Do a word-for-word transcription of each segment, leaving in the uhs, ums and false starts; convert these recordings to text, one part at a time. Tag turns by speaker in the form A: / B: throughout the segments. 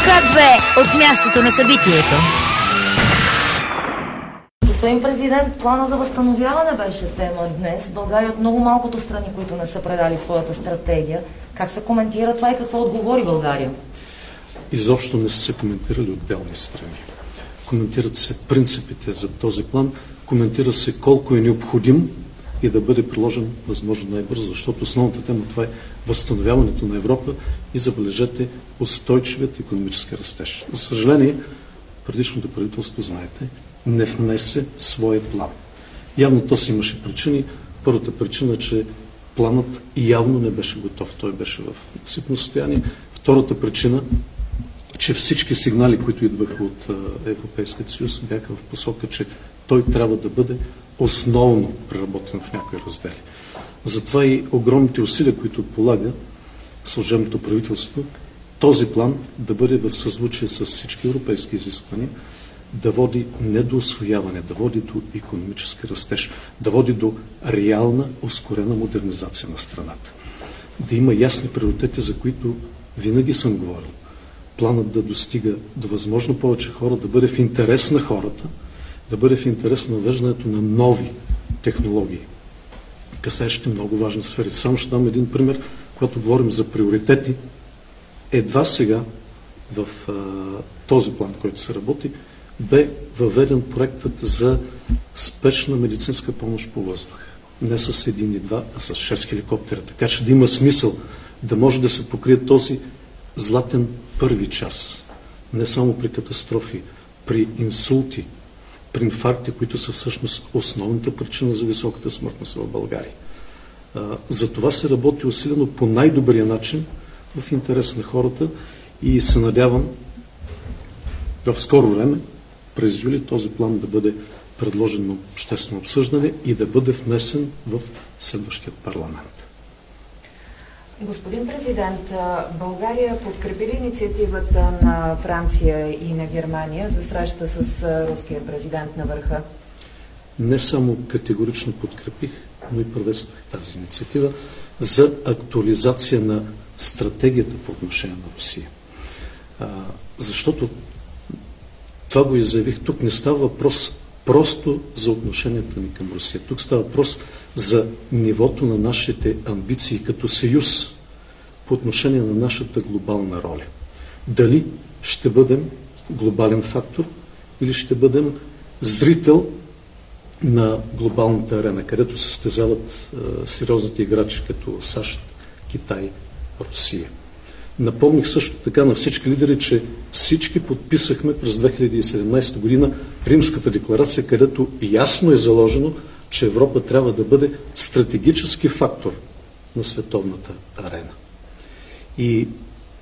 A: К две от мястото на събитието.
B: Господин президент, плана за възстановяване беше тема днес. България е от много малкото страни, които не са предали своята стратегия. Как се коментира това и какво отговори България?
C: Изобщо не са се коментирали отделни страни. Коментират се принципите за този план, коментира се колко е необходим и да бъде приложен възможно най-бързо, защото основната тема това е възстановяването на Европа и, забележете, устойчивият икономически растеж. За съжаление, предишното правителство, знаете, не внесе своя план. Явно то си имаше причини. Първата причина, че планът явно не беше готов. Той беше в насипно състояние. Втората причина, че всички сигнали, които идваха от Европейския съюз, бяха в посока, че той трябва да бъде основно преработен в някои раздели. Затова и огромните усилия, които полага служебното правителство, този план да бъде в съзвучие с всички европейски изисквания, да води не до усвояване, да води до икономически растеж, да води до реална, ускорена модернизация на страната. Да има ясни приоритети, за които винаги съм говорил. Планът да достига до възможно повече хора, да бъде в интерес на хората, да бъде в интерес на въвеждането на нови технологии, касаещи много важни сфери. Само ще дам един пример, когато говорим за приоритети. Едва сега в а, този план, който се работи, бе въведен проектът за спешна медицинска помощ по въздух. Не с един и два, а с шест хеликоптера. Така че да има смисъл да може да се покрие този златен първи час. Не само при катастрофи, при инсулти, при инфаркти, които са всъщност основната причина за високата смъртност в България. За това се работи усилено по най-добрия начин в интерес на хората и се надявам в скоро време, през юли, този план да бъде предложен на обществено обсъждане и да бъде внесен в следващия парламент.
B: Господин президент, България подкрепи ли инициативата на Франция и на Германия за среща с руския президент на върха?
C: Не само категорично подкрепих, но и приветствах тази инициатива за актуализация на стратегията по отношение на Русия. А, защото това го изявих. Тук не става въпрос просто за отношенията ни към Русия. Тук става въпрос за нивото на нашите амбиции като съюз по отношение на нашата глобална роля. Дали ще бъдем глобален фактор или ще бъдем зрител на глобалната арена, където се състезават е, сериозните играчи като САЩ, Китай, Русия. Напомних също така на всички лидери, че всички подписахме през две хиляди и седемнадесета година Римската декларация, където ясно е заложено, че Европа трябва да бъде стратегически фактор на световната арена. И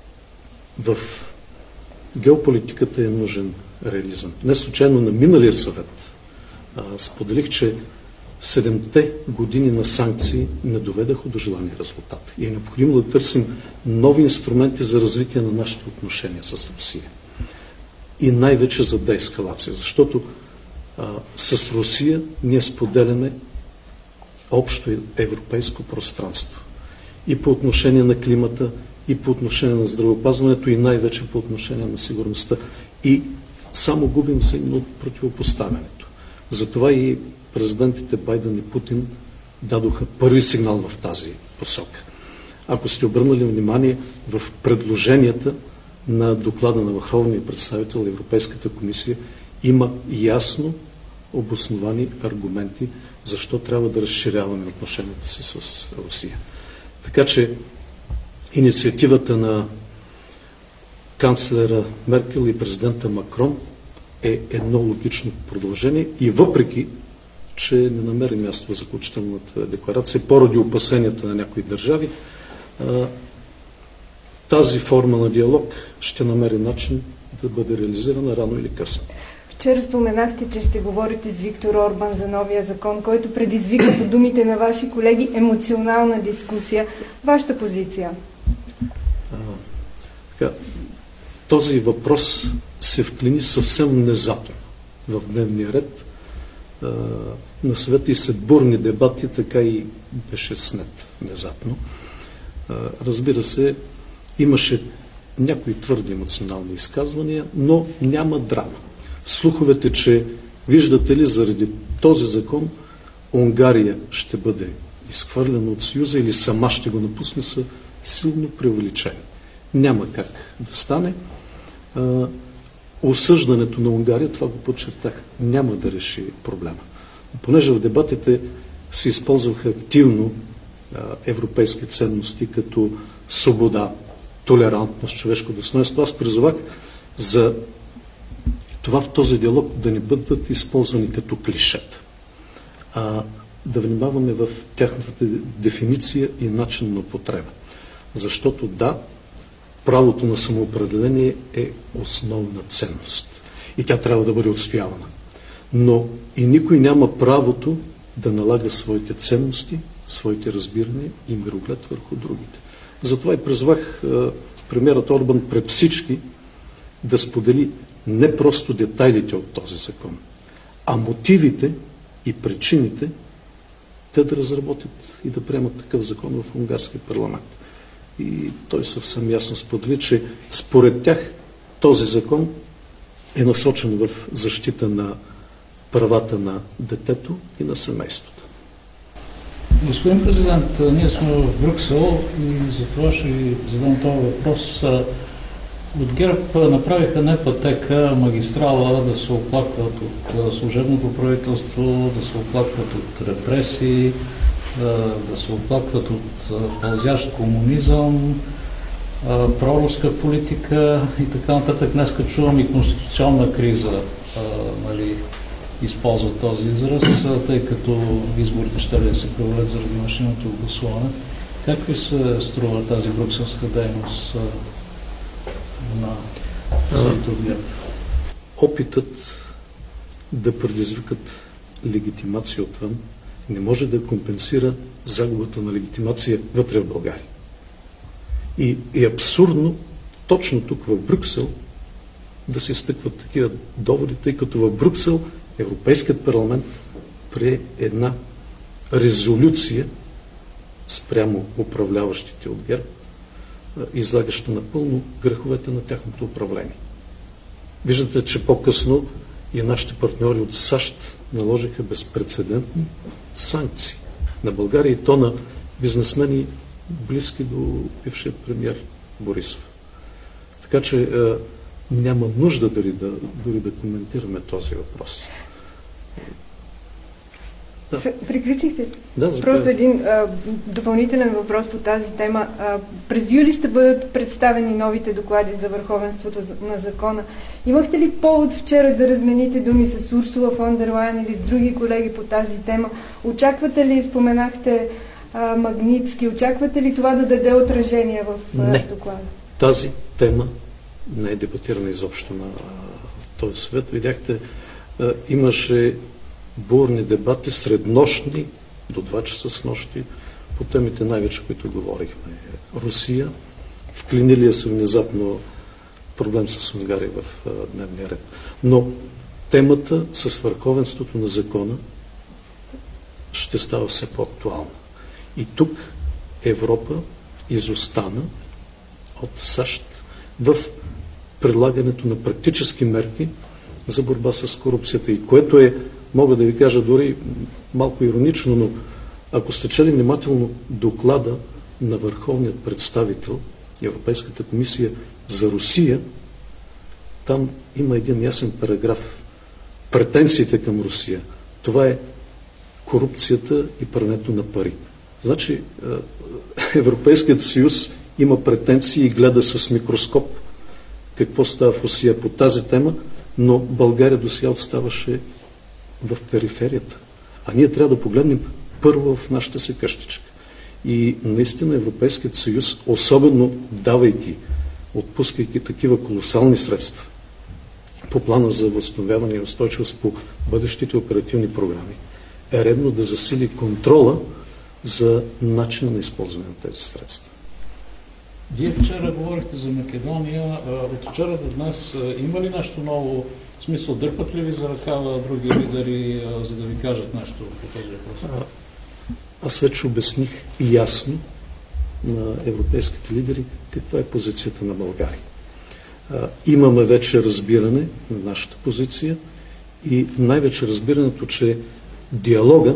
C: в геополитиката е нужен реализъм. Не случайно на миналия съвет а, споделих, че седемте години на санкции не доведаха до желания резултат. И е необходимо да търсим нови инструменти за развитие на нашите отношения с Русия. И най-вече за деескалация, защото а, с Русия ние споделяме общо европейско пространство. И по отношение на климата, и по отношение на здравеопазването, и най-вече по отношение на сигурността. И само губим взаимно от противопоставянето. Затова и президентите Байден и Путин дадоха първи сигнал в тази посока. Ако сте обърнали внимание в предложенията на доклада на върховния представител на Европейската комисия, има ясно обосновани аргументи защо трябва да разширяваме отношенията си с Русия. Така че инициативата на канцлера Меркел и президента Макрон е едно логично продължение и въпреки, че не намери място в заключителната декларация, поради опасенията на някои държави, тази форма на диалог ще намери начин да бъде реализирана рано или късно.
D: Вчера споменахте, че ще говорите с Виктор Орбан за новия закон, който предизвика по думите на ваши колеги емоционална дискусия. Вашата позиция?
C: А, така, този въпрос се вклини съвсем внезапно в дневния ред а, на съвета и след бурни дебати, така и беше снет внезапно. А, разбира се, имаше някои твърди емоционални изказвания, но няма драма. Слуховете, че виждате ли, заради този закон Унгария ще бъде изхвърлена от Съюза или сама ще го напусне, са силно преувеличени. Няма как да стане. Осъждането на Унгария, това го подчертах, няма да реши проблема. Понеже в дебатите се използваха активно европейски ценности като свобода, толерантност, човешко достоинство, аз призовах за това в този диалог да не бъдат използвани като клишета, а да внимаваме в тяхната дефиниция и начин на употреба. Защото да, правото на самоопределение е основна ценност и тя трябва да бъде отстоявана. Но и никой няма правото да налага своите ценности, своите разбирания и мироглед върху другите. Затова и призвах премиерът Орбан пред всички да сподели не просто детайлите от този закон, а мотивите и причините те да разработят и да приемат такъв закон в унгарския парламент. И той съвсем ясно сподели, че според тях този закон е насочен в защита на правата на детето и на семейството.
E: Господин президент, ние сме в Брюксел и за това ще ви задам този въпрос. От ГЕРБ направиха не пътека, магистрала да се оплакват от служебното правителство, да се оплакват от репресии, да се оплакват от пълзящ комунизъм, проруска политика и така нататък. Днеска чувам и конституционна криза, нали, използват този израз, тъй като изборите ще да се проведат заради машинното гласуване. Как ви се струва тази брюкселска дейност на силите от ГЕРБ?
C: Опитът да предизвикат легитимация отвън не може да компенсира загубата на легитимация вътре в България. И е абсурдно точно тук в Брюксел да се стъкват такива доводи, тъй като в Брюксел Европейският парламент прие една резолюция спрямо управляващите от ГЕРБ, излагаща напълно греховете на тяхното управление. Виждате, че по-късно и нашите партньори от САЩ наложиха безпрецедентни санкции на България и то на бизнесмени, близки до бившия премиер Борисов. Така че е, няма нужда дори да, дори да коментираме този въпрос.
D: Да. Приключихте?
C: Да,
D: Просто един а, допълнителен въпрос по тази тема. А, през юли ще бъдат представени новите доклади за върховенството на закона. Имахте ли повод вчера да размените думи с Урсула фон дер Лайен или с други колеги по тази тема? Очаквате ли, споменахте а, Магнитски, очаквате ли това да даде отражение в а, доклада?
C: Тази тема не е дебатирана изобщо на този свет. Видяхте, а, имаше бурни дебати, среднощни, до два часа с нощи, по темите най-вече, които говорихме. Русия, вклинилия се внезапно проблем с Унгария в а, дневния ред. Но темата с върховенството на закона ще става все по-актуална. И тук Европа изостана от САЩ в предлагането на практически мерки за борба с корупцията. И което е, мога да ви кажа дори малко иронично, но ако сте чели внимателно доклада на върховният представител Европейската комисия за Русия, там има един ясен параграф. Претенциите към Русия. Това е корупцията и прането на пари. Значи Европейският съюз има претенции и гледа с микроскоп какво става в Русия по тази тема, но България досега отставаше в периферията. А ние трябва да погледнем първо в нашата си къщичка. И наистина Европейският съюз, особено давайки, отпускайки такива колосални средства по плана за възстановяване и устойчивост по бъдещите оперативни програми, е редно да засили контрола за начина на използване на тези средства.
E: Вие вчера говорихте за Македония. От вчера до днес има ли нещо ново? В смисъл, дърпат ли ви за ръкава други лидери, за да ви кажат нещо по този въпрос?
C: Аз вече обясних ясно на европейските лидери каква е позицията на България. имаме вече разбиране на нашата позиция и най-вече разбирането, че диалога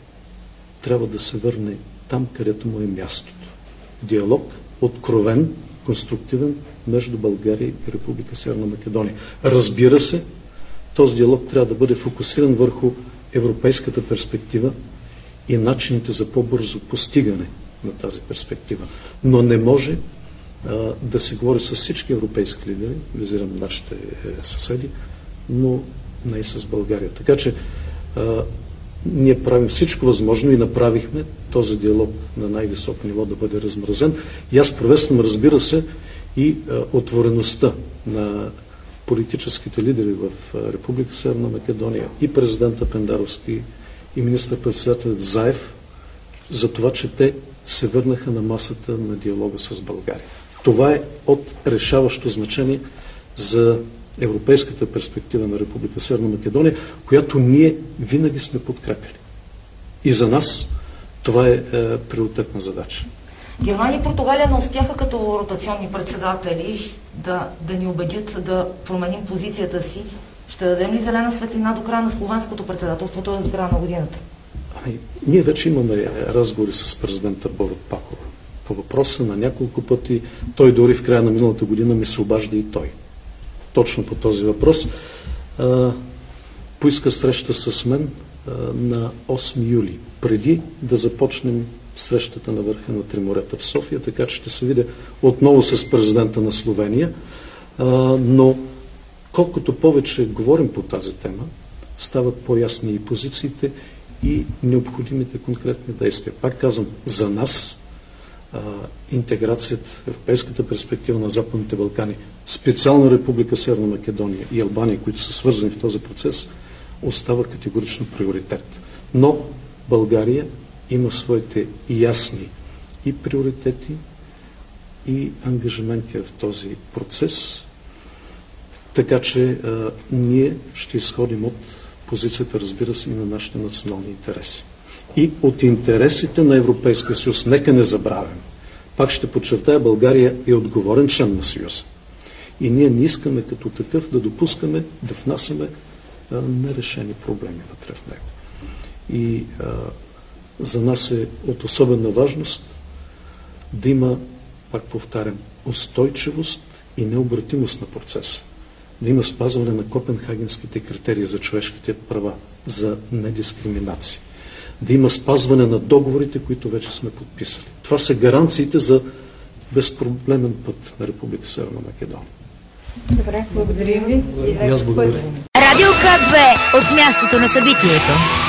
C: трябва да се върне там, където му е мястото. Диалог откровен, конструктивен между България и Република Северна Македония. Разбира се, този диалог трябва да бъде фокусиран върху европейската перспектива и начините за по-бързо постигане на тази перспектива. Но не може а, да се говори с всички европейски лидери, визирам нашите е, съседи, но не и с България. Така че а, ние правим всичко възможно и направихме този диалог на най-високо ниво да бъде размразен. И аз приветствам, разбира се, и а, отвореността на политическите лидери в Република Северна Македония и президента Пендаровски и министър-председателят Заев за това, че те се върнаха на масата на диалога с България. Това е от решаващо значение за европейската перспектива на Република Северна Македония, която ние винаги сме подкрепили. И за нас това е, е приоритетна задача.
B: Германия и Португалия не успяха като ротационни председатели да, да ни убедят да променим позицията си. Ще дадем ли зелена светлина до края на словенското председателство, т.е. до края на годината?
C: Ами, ние вече имаме разговори с президента Борут Пахор по въпроса на няколко пъти. Той дори в края на миналата година ми се обажда и той. Точно по този въпрос. А, поиска среща с мен а, на осми юли, преди да започнем срещата на върха на Три морета в София, така че ще се видя отново с президента на Словения. А, но колкото повече говорим по тази тема, стават по-ясни и позициите, и необходимите конкретни действия. Пак казвам, за нас а, интеграцията, европейската перспектива на Западните Балкани, специално Република Северна Македония и Албания, които са свързани в този процес, остава категорично приоритет. Но България има своите ясни и приоритети, и ангажименти в този процес, така че а, ние ще изходим от позицията, разбира се, и на нашите национални интереси. И от интересите на Европейския съюз. Нека не забравяме. Пак ще подчертая, България е отговорен член на Съюза. И ние не искаме като такъв да допускаме, да внасяме а, нерешени проблеми вътре в него. И а, за нас е от особена важност да има, пак повтарям, устойчивост и необратимост на процеса. Да има спазване на Копенхагенските критерии за човешките права, за недискриминация. Да има спазване на договорите, които вече сме подписали. Това са гаранциите за безпроблемен път на Република Северна Македония.
D: Добре, благодарим ви.
C: И аз благодаря.
A: Радио К две от мястото на събитието.